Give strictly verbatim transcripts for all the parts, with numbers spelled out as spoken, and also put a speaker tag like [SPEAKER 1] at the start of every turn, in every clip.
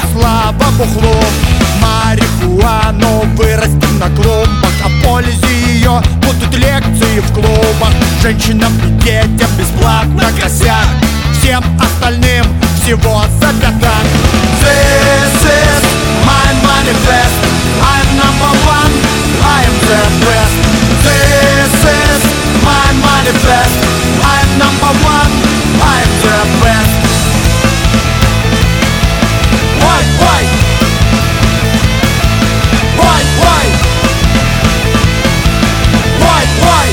[SPEAKER 1] слава бухлу. Марихуану вырастим на клумбах, о пользе ее будут лекции в клубах. Женщинам и детям бесплатно косяк, всем остальным всего за пятак. This is my manifest, I'm number one, I am the best. This is my manifest, I'm number one, I am the best. Why, why? Why, why? Why, why?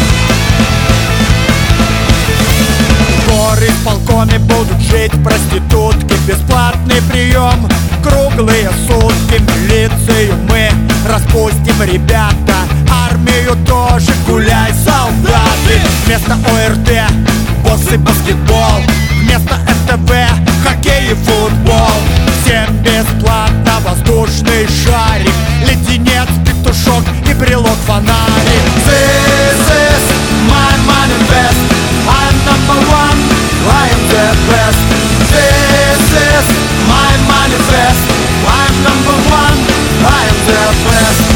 [SPEAKER 1] В горисполкоме будут жить проститутки, бесплатный прием круглые сутки. Милицию мы распустим, ребята, армию тоже, гуляй, солдаты. Вместо ОРТ босс и баскетбол, вместо эн тэ вэ хоккей и футбол. Всем бесплатно воздушный шарик, леденец, петушок и брелок фонарик. This is my manifest, I'm number one, I am the best. This is my manifest, I'm number one, I am the best.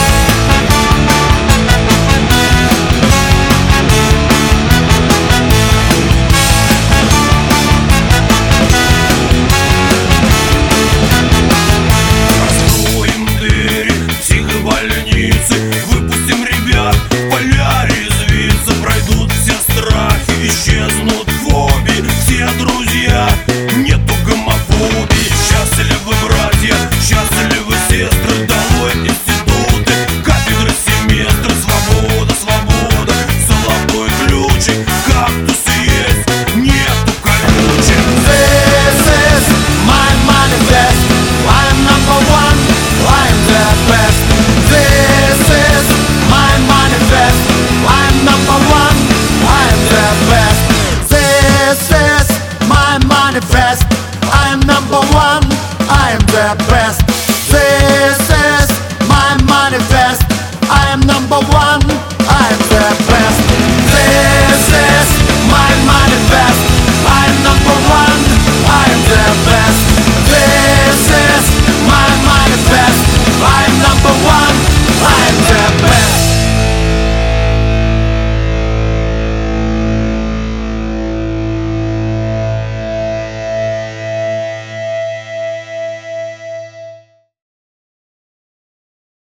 [SPEAKER 2] Выпустим ребят, поля резвиться, пройдут все страхи, исчезнут фобии, все друзья, нету гомофобии. Счастливы братья, счастливы сестры, долой институты, кафедры, семестры. Свобода, свобода, золотой ключик, кактусы есть, нету колючек.
[SPEAKER 1] This is my manifest, I'm number one, I'm the best. This is my manifest, I'm number one, I'm the best. This is my manifest, I'm number one, I'm the best. This is